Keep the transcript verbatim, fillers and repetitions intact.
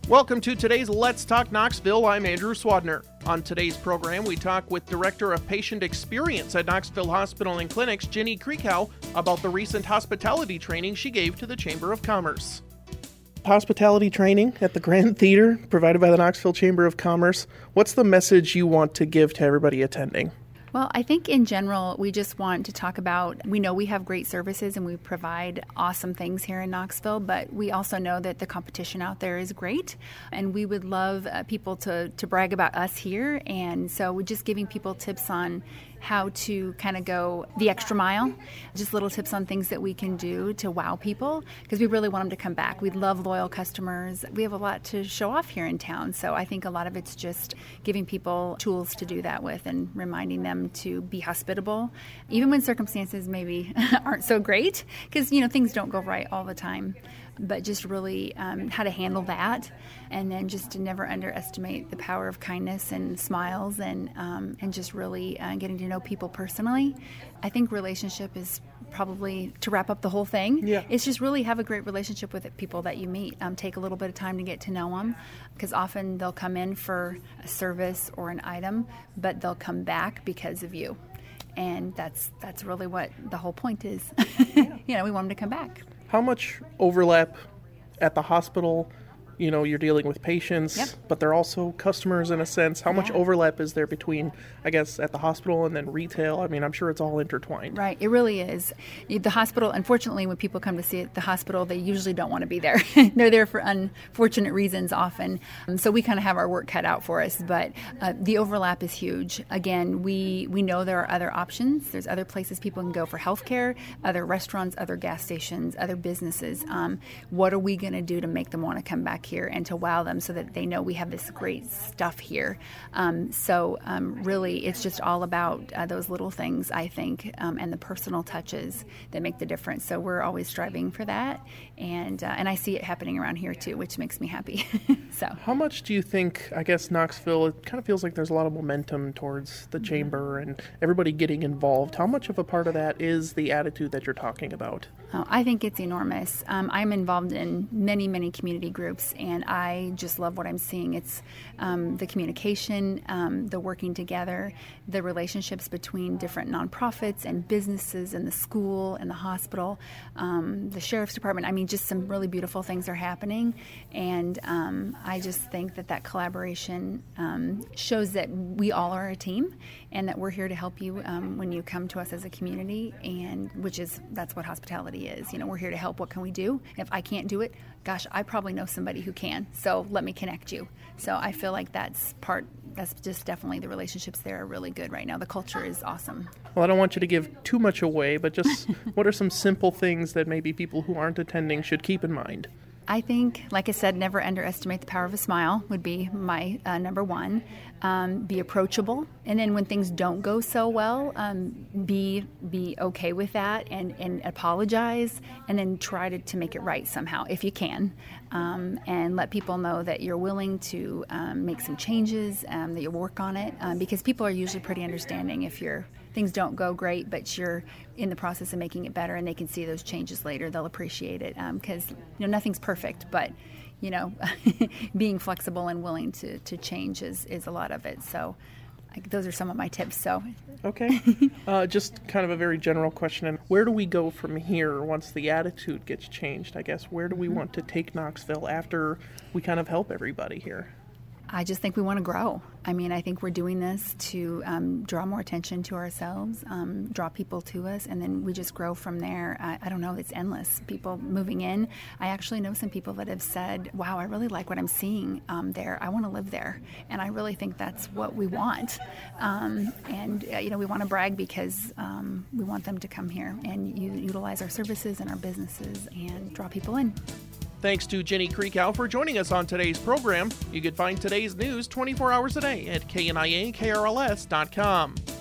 Welcome to today's Let's Talk Knoxville. I'm Andrew Swadner. On today's program, we talk with Director of Patient Experience at Knoxville Hospital and Clinics, Jenny Kreekau, about the recent hospitality training she gave to the Chamber of Commerce. Hospitality training at the Grand Theater, provided by the Knoxville Chamber of Commerce. What's the message you want to give to everybody attending? Well, I think in general, we just want to talk about, we know we have great services and we provide awesome things here in Knoxville, but we also know that the competition out there is great, and we would love uh, people to, to brag about us here. And so we're just giving people tips on how to kind of go the extra mile, just little tips on things that we can do to wow people, because we really want them to come back. We love loyal customers. We have a lot to show off here in town, so I think a lot of it's just giving people tools to do that with and reminding them to be hospitable, even when circumstances maybe aren't so great, because, you know, things don't go right all the time. But just really um, how to handle that, and then just to never underestimate the power of kindness and smiles, and um, and just really uh, getting to know people personally. I think relationship is probably, to wrap up the whole thing, yeah. It's just really have a great relationship with the people that you meet. Um, take a little bit of time to get to know them, because often they'll come in for a service or an item, but they'll come back because of you. And that's that's really what the whole point is. Yeah. You know, we want them to come back. How much overlap at the hospital? You know, you're dealing with patients, yep. but they're also customers in a sense. How yeah. much overlap is there between, I guess, at the hospital and then retail? I mean, I'm sure it's all intertwined. Right, it really is. The hospital, unfortunately, when people come to see it, the hospital, they usually don't want to be there. They're there for unfortunate reasons often. Um, so we kind of have our work cut out for us, but uh, the overlap is huge. Again, we, we know there are other options. There's other places people can go for healthcare, other restaurants, other gas stations, other businesses. Um, what are we going to do to make them want to come back here and to wow them so that they know we have this great stuff here? Um, so um, really, it's just all about uh, those little things, I think, um, and the personal touches that make the difference. So we're always striving for that, and uh, and I see it happening around here too, which makes me happy. So, how much do you think, I guess, Knoxville, it kind of feels like there's a lot of momentum towards the chamber and everybody getting involved. How much of a part of that is the attitude that you're talking about? Oh, I think it's enormous. Um, I'm involved in many, many community groups, and I just love what I'm seeing. It's um, the communication, um, the working together, the relationships between different nonprofits and businesses and the school and the hospital, um, the sheriff's department. I mean, just some really beautiful things are happening, and um, I just think that that collaboration um, shows that we all are a team, and that we're here to help you um, when you come to us as a community, and which is, that's what hospitality is. You know, we're here to help. What can we do? If I can't do it, gosh, I probably know somebody who can, so let me connect you. So I feel like that's part, that's just definitely, the relationships there are really good right now. The culture is awesome. Well, I don't want you to give too much away, but just what are some simple things that maybe people who aren't attending should keep in mind? I think, like I said, never underestimate the power of a smile would be my uh, number one. Um, be approachable, and then when things don't go so well, um, be be okay with that, and, and apologize, and then try to, to make it right somehow if you can, um, and let people know that you're willing to um, make some changes, um, that you'll work on it, um, because people are usually pretty understanding if you're things don't go great, but you're in the process of making it better, and they can see those changes later. They'll appreciate it, because um, you know, nothing's perfect, but you know, being flexible and willing to, to change is, is a lot of it. So like, those are some of my tips. So okay, uh, just kind of a very general question. Where do we go from here once the attitude gets changed? I guess where do we mm-hmm. want to take Knoxville after we kind of help everybody here? I just think we want to grow. I mean, I think we're doing this to um, draw more attention to ourselves, um, draw people to us, and then we just grow from there. I, I don't know, it's endless. People moving in. I actually know some people that have said, wow, I really like what I'm seeing um, there. I want to live there. And I really think that's what we want. Um, and, uh, you know, we want to brag because um, we want them to come here and u- utilize our services and our businesses and draw people in. Thanks to Jenny Kreekau for joining us on today's program. You can find today's news twenty-four hours a day at K N I A K R L S dot com.